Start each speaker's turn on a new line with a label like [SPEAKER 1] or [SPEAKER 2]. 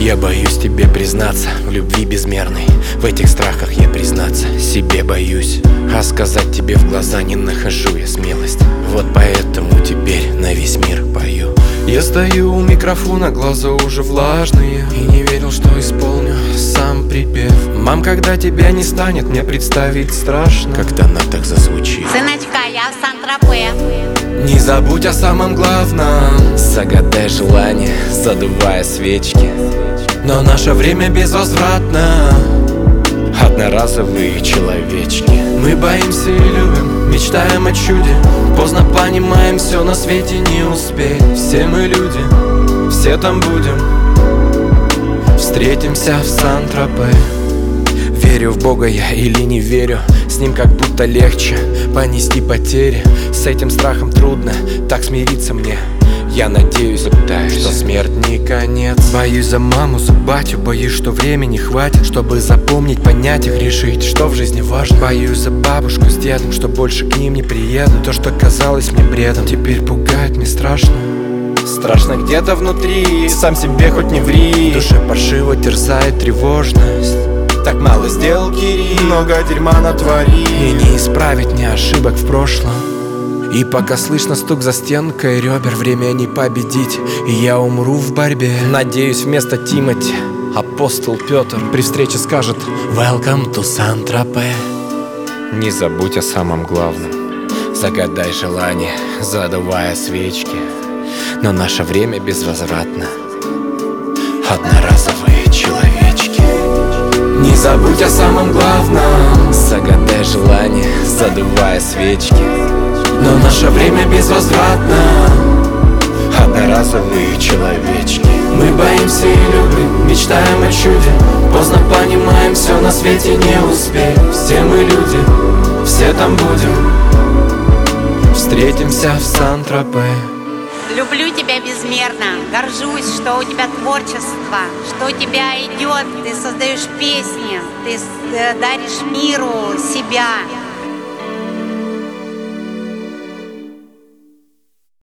[SPEAKER 1] Я боюсь тебе признаться в любви безмерной. В этих страхах я признаться себе боюсь. А сказать тебе в глаза не нахожу я смелость. Вот поэтому теперь на весь мир пою. Я стою у микрофона, глаза уже влажные, и не верил, что исполню сам припев. Мам, когда тебя не станет, мне представить страшно, когда она так зазвучит.
[SPEAKER 2] Сыночка, я в Сан-Тропе.
[SPEAKER 1] Не забудь о самом главном. Загадай желание, задувая свечки. Но наше время безвозвратно. Одноразовые человечки. Мы боимся и любим, мечтаем о чуде. Поздно понимаем, все на свете не успеть. Все мы люди, все там будем. Встретимся в Сан-Тропе. Верю в Бога я или не верю, с ним как будто легче понести потери. С этим страхом трудно так смириться мне. Я надеюсь, что смерть не конец. Боюсь за маму, за батю, боюсь, что времени хватит, чтобы запомнить, понять их, решить, что в жизни важно. Боюсь за бабушку с дедом, что больше к ним не приеду. То, что казалось мне бредом, теперь пугает, мне страшно. Страшно где-то внутри, сам себе хоть не ври. В душе паршиво терзает тревожность. Так мало сделал Кирилл, много дерьма натворил, и не исправить мне ошибок в прошлом. И пока слышно стук за стенкой ребер, время не победить, и я умру в борьбе. Надеюсь, вместо Тимати апостол Петр при встрече скажет «Welcome to Сан-Тропе». Не забудь о самом главном. Загадай желание, задувая свечки. Но наше время безвозвратно. Одноразовые человечки. Не забудь о самом главном. Загадай желание, задувая свечки. Но наше время безвозвратно. Одноразовые человечки. Мы боимся и любим, мечтаем о чуде. Поздно понимаем, все на свете не успеть. Все мы люди, все там будем. Встретимся в Сан-Тропе.
[SPEAKER 2] Люблю тебя безмерно, горжусь, что у тебя творчество, что у тебя идет, ты создаешь песни, ты даришь миру себя.